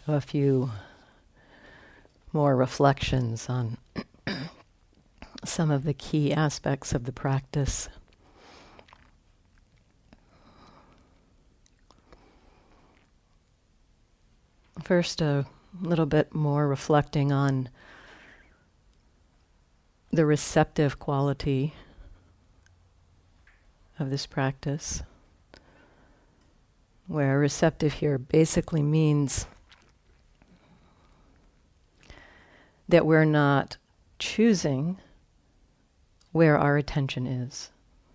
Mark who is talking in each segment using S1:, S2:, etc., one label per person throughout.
S1: A few more reflections on some of the key aspects of the practice. First, a little bit more reflecting on the receptive quality of this practice, where receptive here basically means that we're not choosing where our attention is,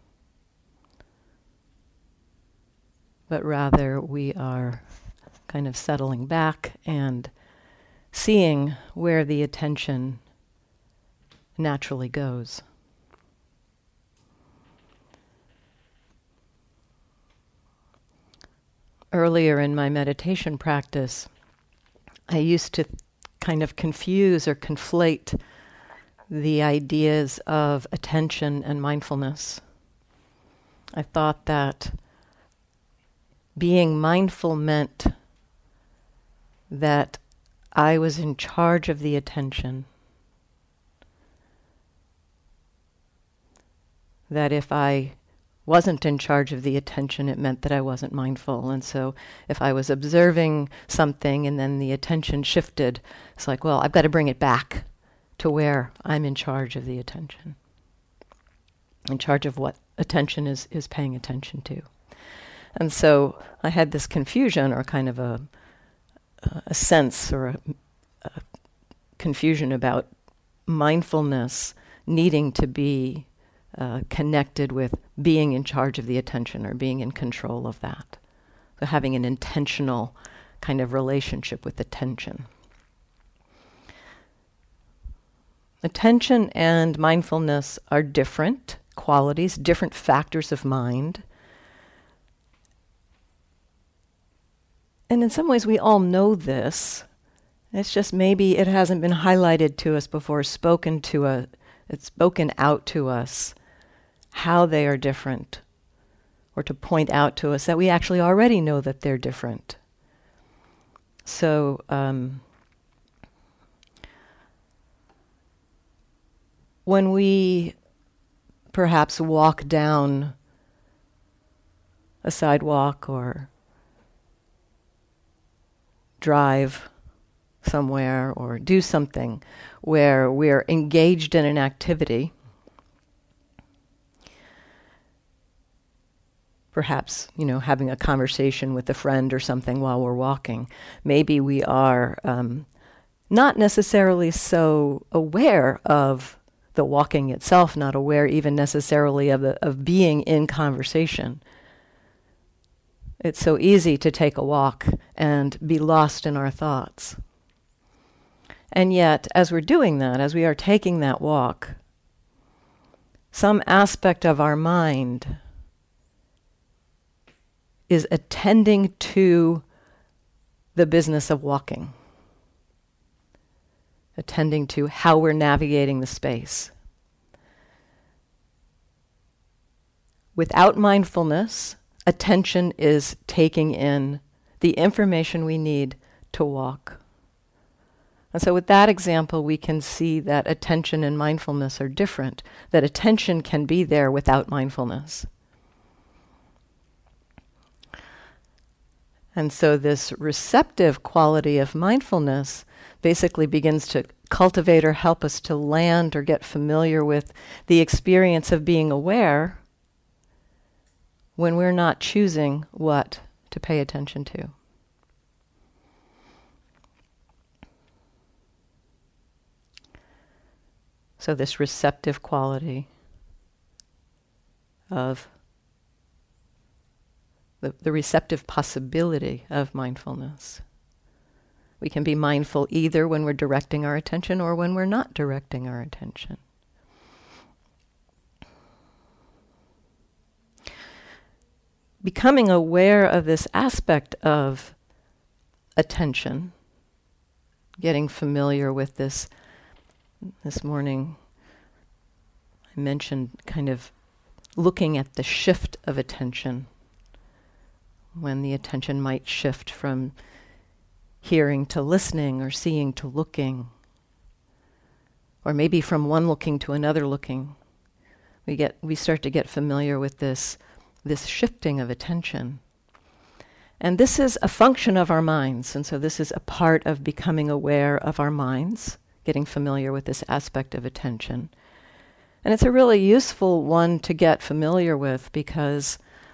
S1: but rather we are kind of settling back and seeing where the attention naturally goes. Earlier in my meditation practice, I used to kind of confuse or conflate the ideas of attention and mindfulness. I thought that being mindful meant that I was in charge of the attention. That if I wasn't in charge of the attention, it meant that I wasn't mindful. And so if I was observing something and then the attention shifted, it's like, well, I've got to bring it back to where I'm in charge of the attention. In charge of what attention is paying attention to. And so I had this confusion, or kind of a sense or a confusion about mindfulness needing to be connected with being in charge of the attention or being in control of that. So having an intentional kind of relationship with attention. Attention and mindfulness are different qualities, different factors of mind. And in some ways we all know this. It's just maybe it hasn't been highlighted to us before, it's spoken out to us how they are different, or to point out to us that we actually already know that they're different. So when we perhaps walk down a sidewalk or drive somewhere or do something where we're engaged in an activity, perhaps, having a conversation with a friend or something while we're walking, maybe we are not necessarily so aware of the walking itself, not aware even necessarily of being in conversation. It's so easy to take a walk and be lost in our thoughts. And yet, as we're doing that, as we are taking that walk, some aspect of our mind is attending to the business of walking, attending to how we're navigating the space. Without mindfulness, attention is taking in the information we need to walk. And so with that example, we can see that attention and mindfulness are different, that attention can be there without mindfulness. And so this receptive quality of mindfulness basically begins to cultivate or help us to land or get familiar with the experience of being aware when we're not choosing what to pay attention to. So this receptive quality of the receptive possibility of mindfulness. We can be mindful either when we're directing our attention or when we're not directing our attention. Becoming aware of this aspect of attention, getting familiar with this morning, I mentioned kind of looking at the shift of attention, when the attention might shift from hearing to listening or seeing to looking, or maybe from one looking to another looking. We start to get familiar with this shifting of attention. And this is a function of our minds, and so this is a part of becoming aware of our minds, getting familiar with this aspect of attention. And it's a really useful one to get familiar with, because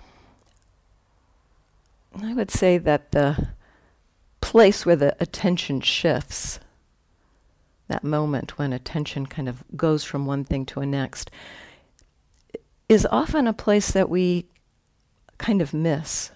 S1: I would say that the place where the attention shifts, that moment when attention kind of goes from one thing to a next, is often a place that we kind of miss.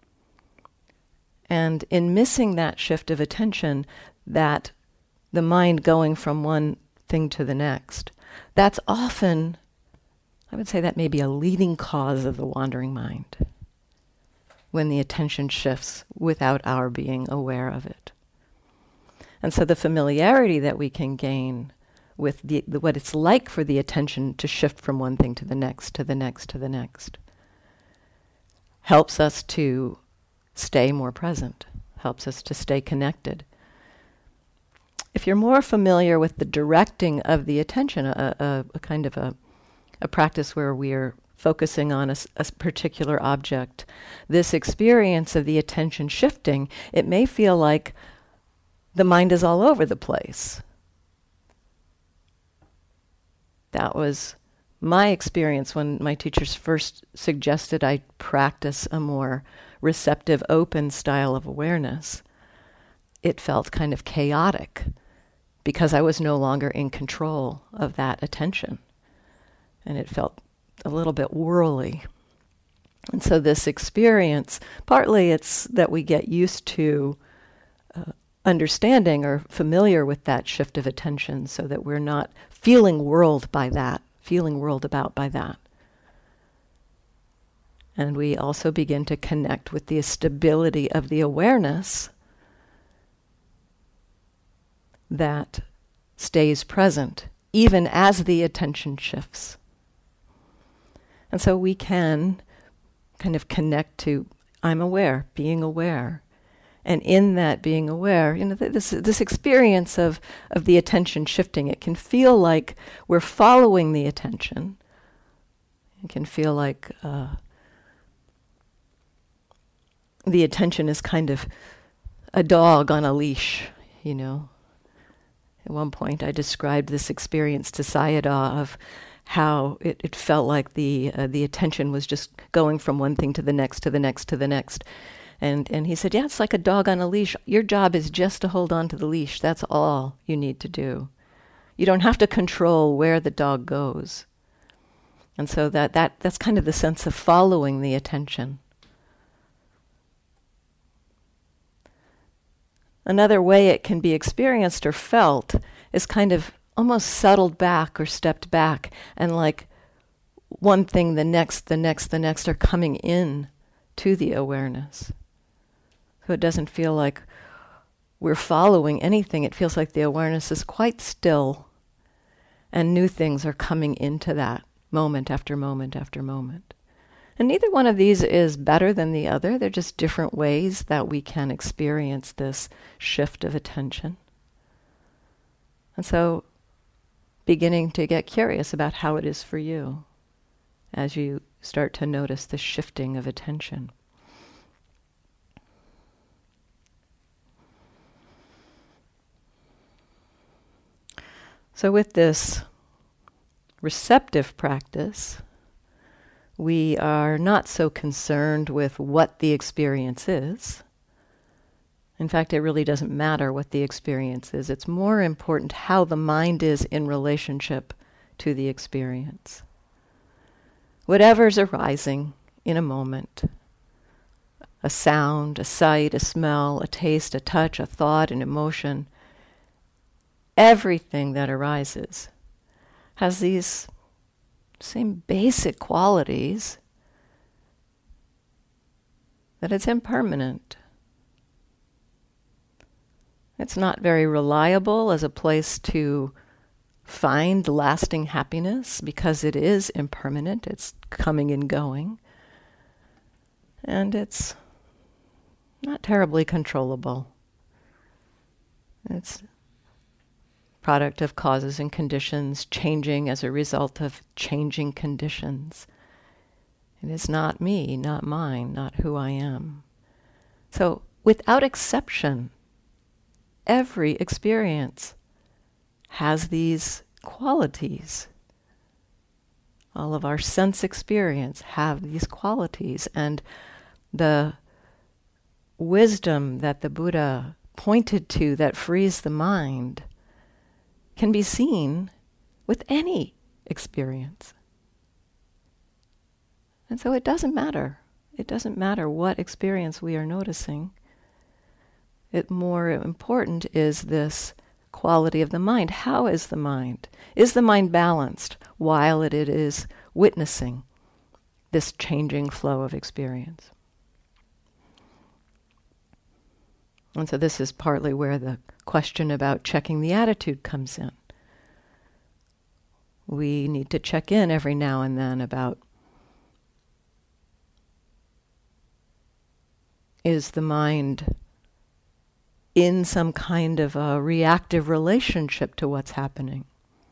S1: And in missing that shift of attention, that the mind going from one thing to the next, that's often, I would say that may be a leading cause of the wandering mind, when the attention shifts without our being aware of it. And so the familiarity that we can gain with what it's like for the attention to shift from one thing to the next, to the next, to the next, helps us to stay more present, helps us to stay connected. If you're more familiar with the directing of the attention, a kind of a practice where we're focusing on a particular object, this experience of the attention shifting, it may feel like the mind is all over the place. That was my experience when my teachers first suggested I practice a more receptive, open style of awareness. It felt kind of chaotic because I was no longer in control of that attention. And it felt a little bit whirly. And so this experience, partly it's that we get used to understanding or familiar with that shift of attention, so that we're not feeling whirled about by that. And we also begin to connect with the stability of the awareness that stays present, even as the attention shifts. And so we can kind of connect to, I'm aware, being aware. And in that being aware, this experience of the attention shifting, it can feel like we're following the attention. It can feel like the attention is kind of a dog on a leash, At one point I described this experience to Sayadaw of how it felt like the attention was just going from one thing to the next, to the next, to the next. And he said, yeah, it's like a dog on a leash. Your job is just to hold on to the leash. That's all you need to do. You don't have to control where the dog goes. And so that's kind of the sense of following the attention. Another way it can be experienced or felt is kind of almost settled back or stepped back, and like one thing, the next, the next, the next are coming in to the awareness. So it doesn't feel like we're following anything. It feels like the awareness is quite still, and new things are coming into that moment after moment after moment. And neither one of these is better than the other. They're just different ways that we can experience this shift of attention. And so beginning to get curious about how it is for you as you start to notice the shifting of attention. So with this receptive practice, we are not so concerned with what the experience is. In fact, it really doesn't matter what the experience is. It's more important how the mind is in relationship to the experience. Whatever's arising in a moment, a sound, a sight, a smell, a taste, a touch, a thought, an emotion, everything that arises has these same basic qualities, that it's impermanent. It's not very reliable as a place to find lasting happiness because it is impermanent. It's coming and going. And it's not terribly controllable. It's product of causes and conditions changing as a result of changing conditions. It is not me, not mine, not who I am. So, without exception, every experience has these qualities. All of our sense experience have these qualities, and the wisdom that the Buddha pointed to that frees the mind can be seen with any experience. And so it doesn't matter. It doesn't matter what experience we are noticing. It more important is this quality of the mind. How is the mind? Is the mind balanced while it is witnessing this changing flow of experience? And so this is partly where the question about checking the attitude comes in. We need to check in every now and then about, is the mind in some kind of a reactive relationship to what's happening?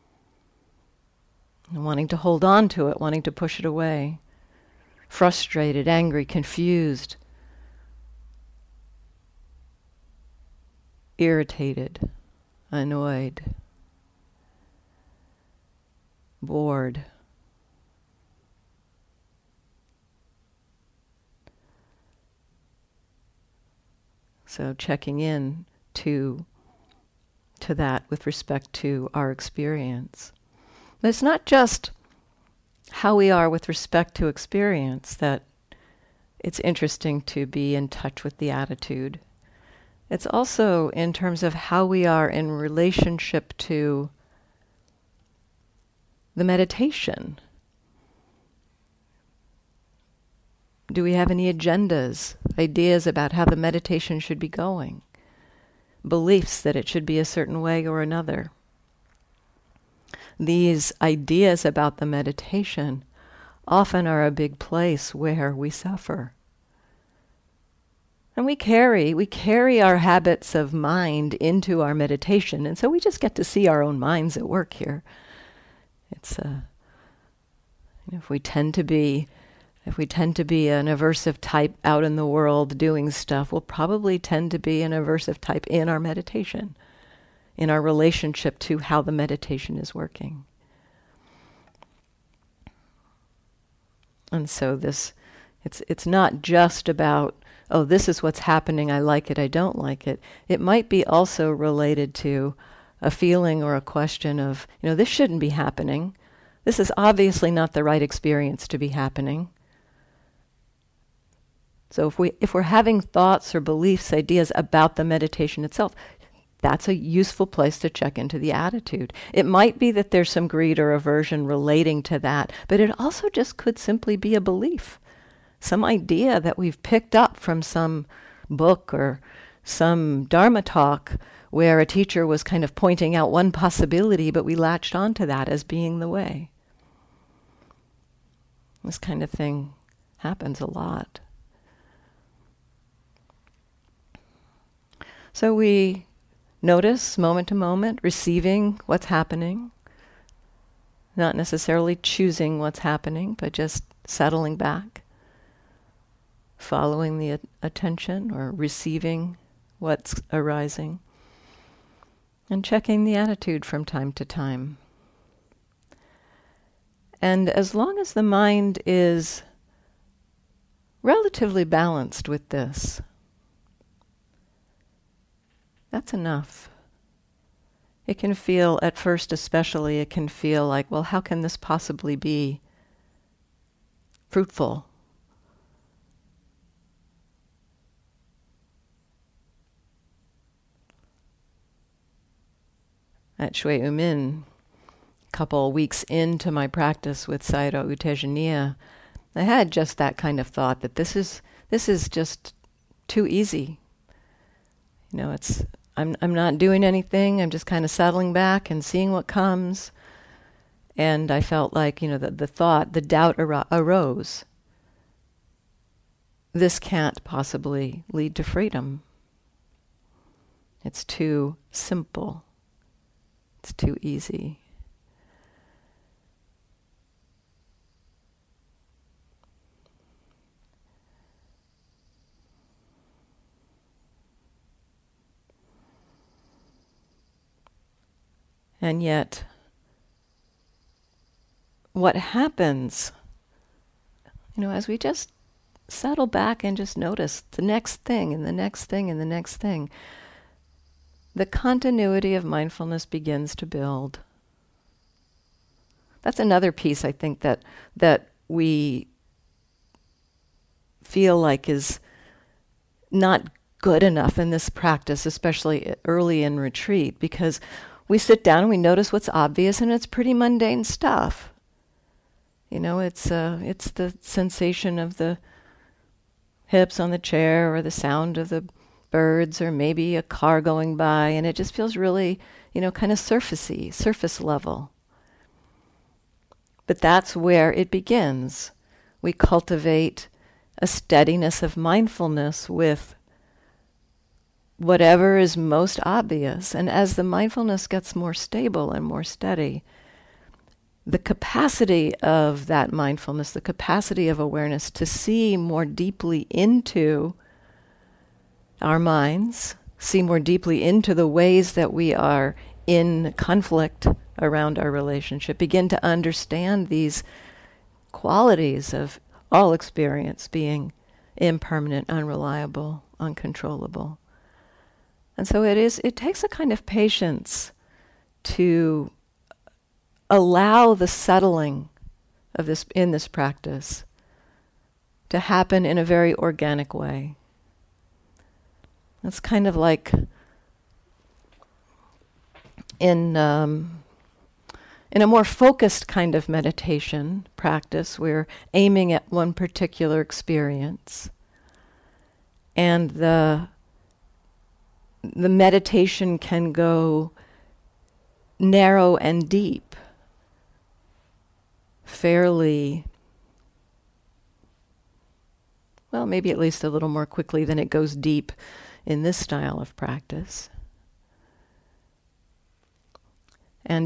S1: And wanting to hold on to it, wanting to push it away. Frustrated, angry, confused, irritated, annoyed, bored. So checking in to that with respect to our experience. But it's not just how we are with respect to experience that it's interesting to be in touch with the attitude. It's also in terms of how we are in relationship to the meditation. Do we have any agendas, ideas about how the meditation should be going? Beliefs that it should be a certain way or another? These ideas about the meditation often are a big place where we suffer. And we carry our habits of mind into our meditation, and so we just get to see our own minds at work here. It's if we tend to be an aversive type out in the world doing stuff, we'll probably tend to be an aversive type in our meditation, in our relationship to how the meditation is working. And so it's not just about, oh, this is what's happening, I like it, I don't like it. It might be also related to a feeling or a question of, this shouldn't be happening. This is obviously not the right experience to be happening. So if we're having thoughts or beliefs, ideas about the meditation itself, that's a useful place to check into the attitude. It might be that there's some greed or aversion relating to that, but it also just could simply be a belief, some idea that we've picked up from some book or some Dharma talk where a teacher was kind of pointing out one possibility, but we latched onto that as being the way. This kind of thing happens a lot. So we notice moment to moment, receiving what's happening, not necessarily choosing what's happening, but just settling back, following the attention or receiving what's arising, and checking the attitude from time to time. And as long as the mind is relatively balanced with this, that's enough. It can feel, at first especially, it can feel like, well, how can this possibly be fruitful? At Shui Umin, a couple weeks into my practice with Sayadaw U Tejaniya, I had just that kind of thought that this is just too easy. I'm not doing anything. I'm just kind of settling back and seeing what comes. And I felt like, the doubt arose. This can't possibly lead to freedom. It's too simple. It's too easy. And yet, what happens, as we just settle back and just notice the next thing and the next thing and the next thing, the continuity of mindfulness begins to build. That's another piece I think that we feel like is not good enough in this practice, especially early in retreat, because we sit down and we notice what's obvious, and it's pretty mundane stuff. It's the sensation of the hips on the chair, or the sound of the birds, or maybe a car going by, and it just feels really, kind of surfacey, surface level. But that's where it begins. We cultivate a steadiness of mindfulness with whatever is most obvious. And as the mindfulness gets more stable and more steady, the capacity of that mindfulness, the capacity of awareness to see more deeply into our minds, see more deeply into the ways that we are in conflict around our relationship, begin to understand these qualities of all experience being impermanent, unreliable, uncontrollable. And so it takes a kind of patience to allow the settling of this in this practice to happen in a very organic way. It's kind of like in a more focused kind of meditation practice, we're aiming at one particular experience, and the meditation can go narrow and deep fairly, well, maybe at least a little more quickly than it goes deep in this style of practice. And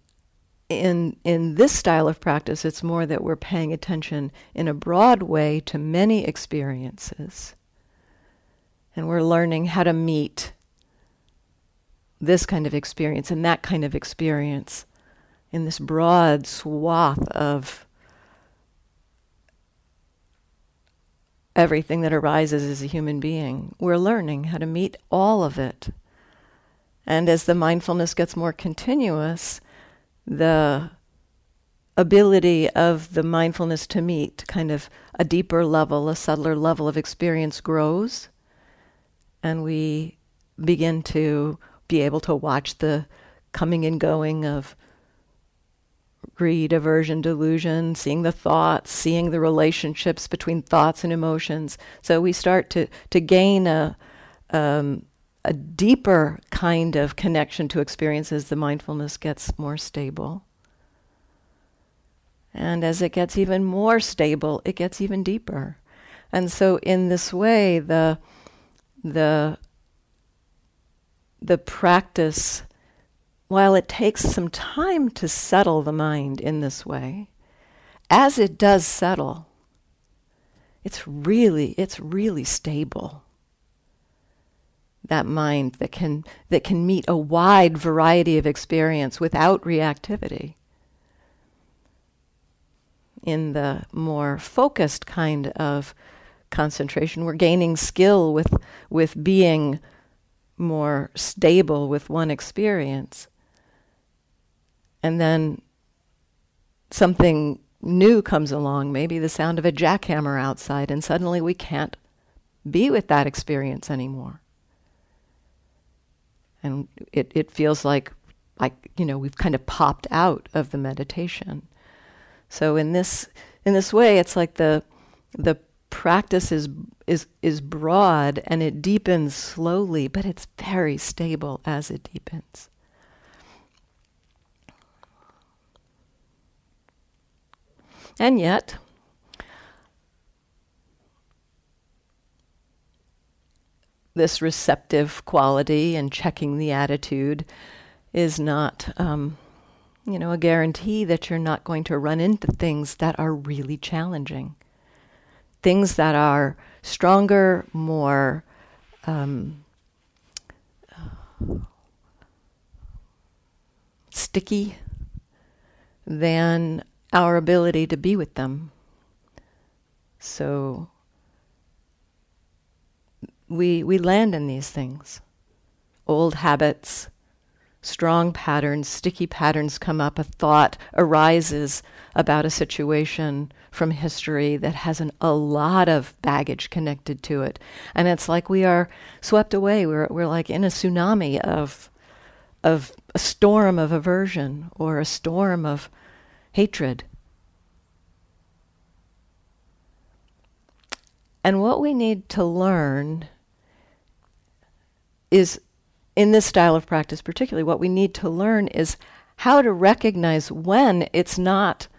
S1: in this style of practice, it's more that we're paying attention in a broad way to many experiences. And we're learning how to meet this kind of experience and that kind of experience in this broad swath of everything that arises as a human being. We're learning how to meet all of it. And as the mindfulness gets more continuous, the ability of the mindfulness to meet kind of a deeper level, a subtler level of experience grows, and we begin to be able to watch the coming and going of greed, aversion, delusion, seeing the thoughts, seeing the relationships between thoughts and emotions. So we start to gain a deeper kind of connection to experience as the mindfulness gets more stable. And as it gets even more stable, it gets even deeper. And so in this way, the practice, while it takes some time to settle the mind in this way, as it does settle, it's really stable. That mind that can meet a wide variety of experience without reactivity. In the more focused kind of concentration, we're gaining skill with being more stable with one experience. And then something new comes along, maybe the sound of a jackhammer outside, and suddenly we can't be with that experience anymore. And it feels like we've kind of popped out of the meditation. So in this way, it's like the practice is broad and it deepens slowly, but it's very stable as it deepens. And yet, this receptive quality and checking the attitude is not, a guarantee that you're not going to run into things that are really challenging. Things that are stronger, more sticky than our ability to be with them. So we land in these things. Old habits, strong patterns, sticky patterns come up. A thought arises about a situation from history that has a lot of baggage connected to it. And it's like we are swept away. We're like in a tsunami of a storm of aversion or a storm of hatred. And what we need to learn is, in this style of practice particularly, what we need to learn is how to recognize when it's not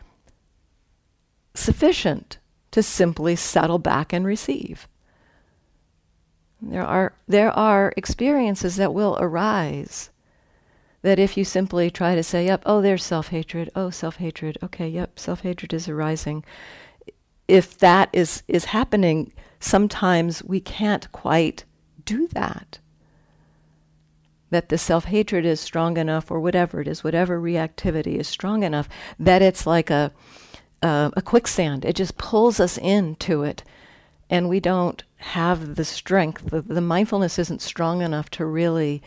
S1: sufficient to simply settle back and receive. There are experiences that will arise that if you simply try to say, yep, oh, there's self-hatred, okay, yep, self-hatred is arising. If that is happening, sometimes we can't quite do that. That the self-hatred is strong enough, or whatever it is, whatever reactivity is strong enough, that it's like a quicksand. It just pulls us into it, and we don't have the strength. The mindfulness isn't strong enough to really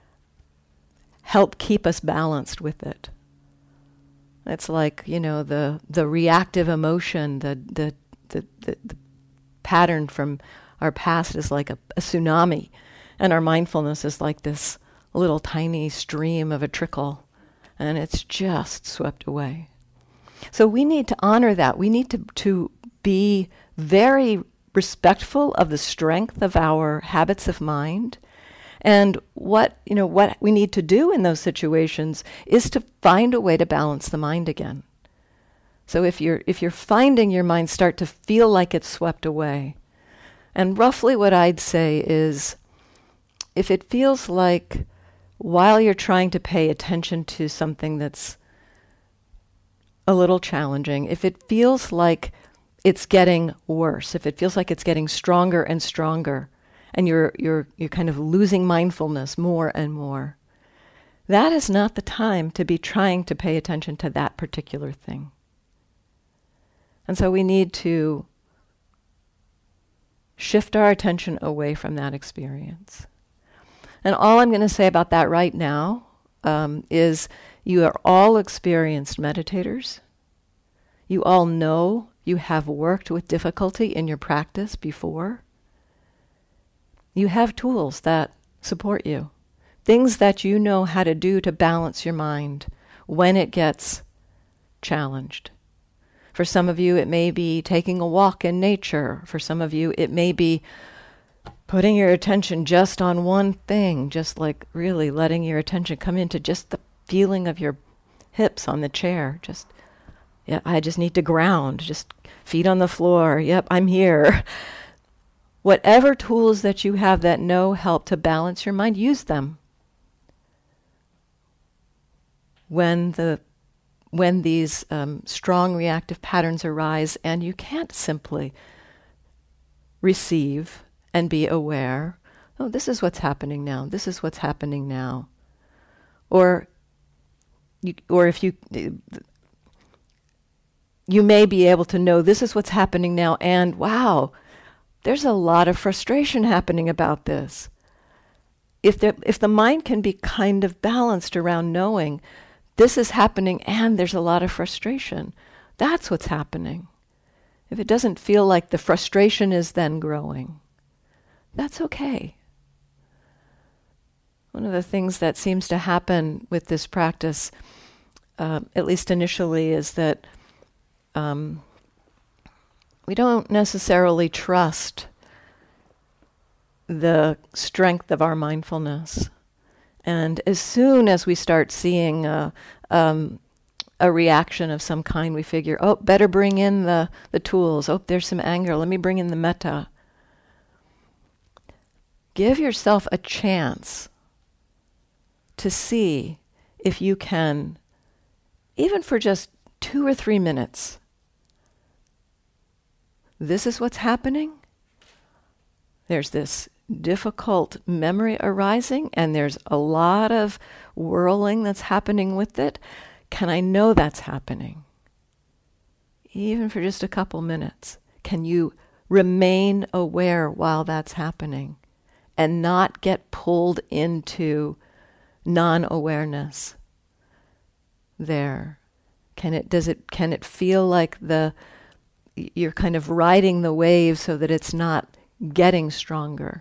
S1: help keep us balanced with it. It's like, the reactive emotion, the pattern from our past is like a tsunami, and our mindfulness is like this little tiny stream of a trickle, and it's just swept away. So we need to honor that. We need to be very respectful of the strength of our habits of mind. And what we need to do in those situations is to find a way to balance the mind again. So if you're finding your mind start to feel like it's swept away, and roughly what I'd say is, if it feels like while you're trying to pay attention to something that's a little challenging, if it feels like it's getting worse, if it feels like it's getting stronger and stronger, and you're kind of losing mindfulness more and more, that is not the time to be trying to pay attention to that particular thing. And so we need to shift our attention away from that experience. And all I'm going to say about that right now is you are all experienced meditators. You all know you have worked with difficulty in your practice before. You have tools that support you, things that you know how to do to balance your mind when it gets challenged. For some of you, it may be taking a walk in nature. For some of you, it may be putting your attention just on one thing, just like really letting your attention come into just the feeling of your hips on the chair. I just need to ground, just feet on the floor. Yep, I'm here. Whatever tools that you have that know help to balance your mind, use them. When these strong reactive patterns arise and you can't simply receive and be aware, oh, this is what's happening now, this is what's happening now. Or if you may be able to know this is what's happening now, and wow, there's a lot of frustration happening about this. If the mind can be kind of balanced around knowing this is happening and there's a lot of frustration, that's what's happening. If it doesn't feel like the frustration is then growing, that's okay. One of the things that seems to happen with this practice, at least initially, is that we don't necessarily trust the strength of our mindfulness. And as soon as we start seeing a reaction of some kind, we figure, oh, better bring in the tools. Oh, there's some anger. Let me bring in the metta. give yourself a chance to see if you can, even for just 2 or 3 minutes, this is what's happening. There's this difficult memory arising, and there's a lot of whirling that's happening with it. Can I know that's happening? Even for just a couple minutes. Can you remain aware while that's happening and not get pulled into non-awareness there? Can it feel like you're kind of riding the wave so that it's not getting stronger?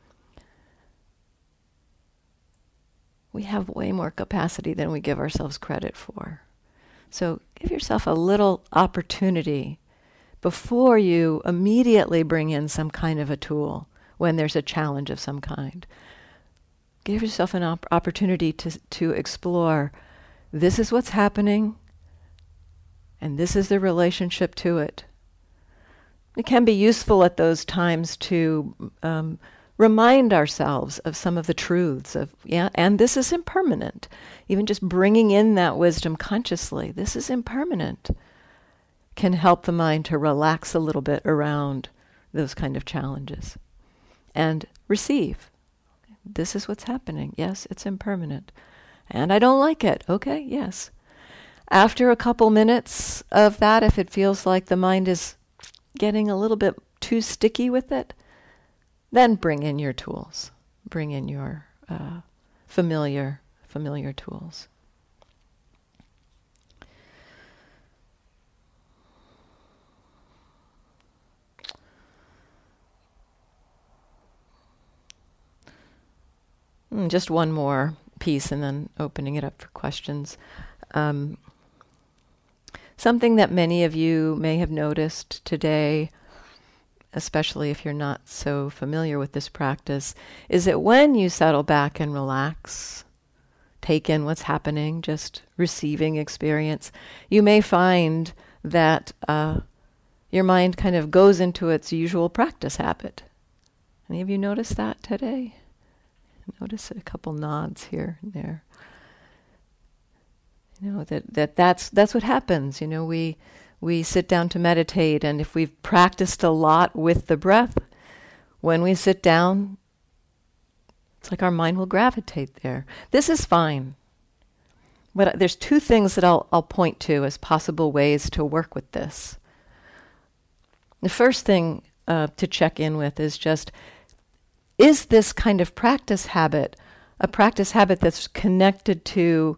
S1: We have way more capacity than we give ourselves credit for. So give yourself a little opportunity before you immediately bring in some kind of a tool when there's a challenge of some kind. Give yourself an opportunity to explore, this is what's happening, and this is the relationship to it. It can be useful at those times to remind ourselves of some of the truths of, and this is impermanent. Even just bringing in that wisdom consciously, this is impermanent, can help the mind to relax a little bit around those kind of challenges. And receive. This is what's happening. Yes, it's impermanent. And I don't like it. Okay, yes. After a couple minutes of that, if it feels like the mind is getting a little bit too sticky with it, then bring in your tools. Bring in your familiar tools. Just one more piece and then opening it up for questions. Something that many of you may have noticed today, especially if you're not so familiar with this practice, is that when you settle back and relax, take in what's happening, just receiving experience, you may find that your mind kind of goes into its usual practice habit. Any of you notice that today? Notice a couple nods here and there. You know, that's what happens. You know, we sit down to meditate, and if we've practiced a lot with the breath, when we sit down, it's like our mind will gravitate there. This is fine. But there's 2 things that I'll point to as possible ways to work with this. The first thing to check in with is just, is this kind of practice habit a practice habit that's connected to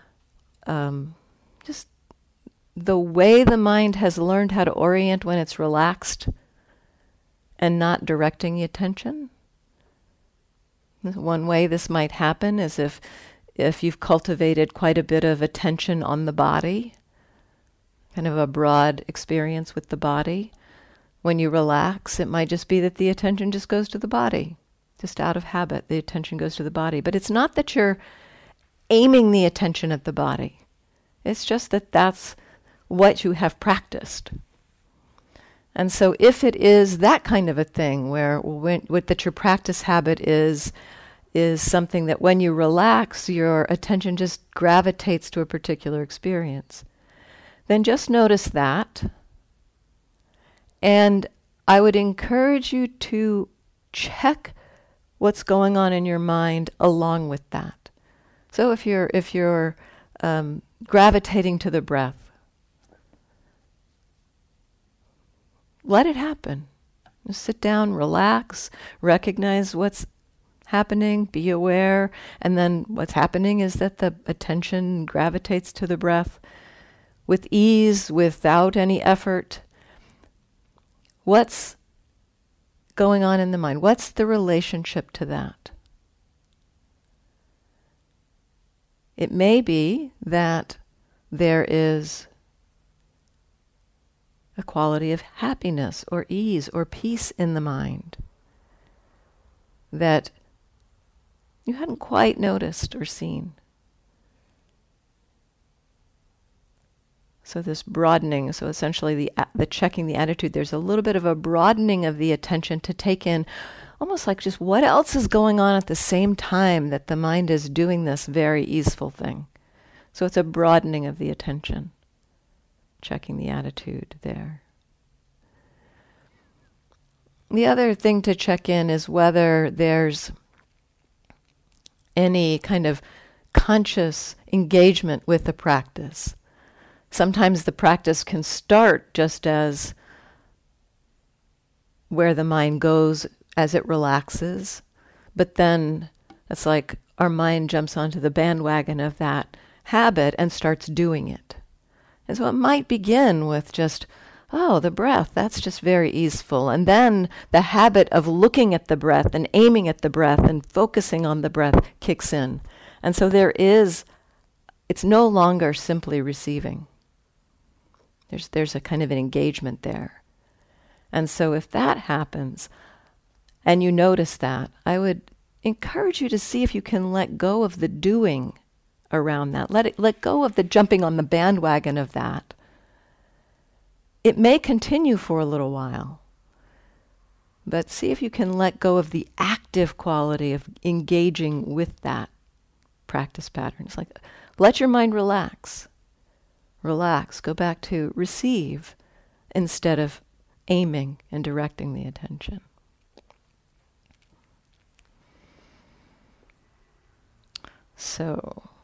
S1: just the way the mind has learned how to orient when it's relaxed and not directing the attention? One way this might happen is if you've cultivated quite a bit of attention on the body, kind of a broad experience with the body. When you relax, it might just be that the attention just goes to the body. Just out of habit, the attention goes to the body. But it's not that you're aiming the attention at the body. It's just that that's what you have practiced. And so if it is that kind of a thing where that your practice habit is something that when you relax, your attention just gravitates to a particular experience, then just notice that. And I would encourage you to check what's going on in your mind along with that. So if you're gravitating to the breath, let it happen. Just sit down, relax, recognize what's happening, be aware, and then what's happening is that the attention gravitates to the breath with ease, without any effort. What's going on in the mind? What's the relationship to that? It may be that there is a quality of happiness or ease or peace in the mind that you hadn't quite noticed or seen. So this broadening, so essentially the checking the attitude, there's a little bit of a broadening of the attention to take in almost like just what else is going on at the same time that the mind is doing this very easeful thing. So it's a broadening of the attention, checking the attitude there. The other thing to check in is whether there's any kind of conscious engagement with the practice. Sometimes the practice can start just as where the mind goes as it relaxes, but then it's like our mind jumps onto the bandwagon of that habit and starts doing it. And so it might begin with just, oh, the breath, that's just very easeful. And then the habit of looking at the breath and aiming at the breath and focusing on the breath kicks in. And so it's no longer simply receiving. There's a kind of an engagement there. And so if that happens, and you notice that, I would encourage you to see if you can let go of the doing around that. Let go of the jumping on the bandwagon of that. It may continue for a little while, but see if you can let go of the active quality of engaging with that practice pattern. It's like, let your mind relax. Relax. Go back to receive instead of aiming and directing the attention. So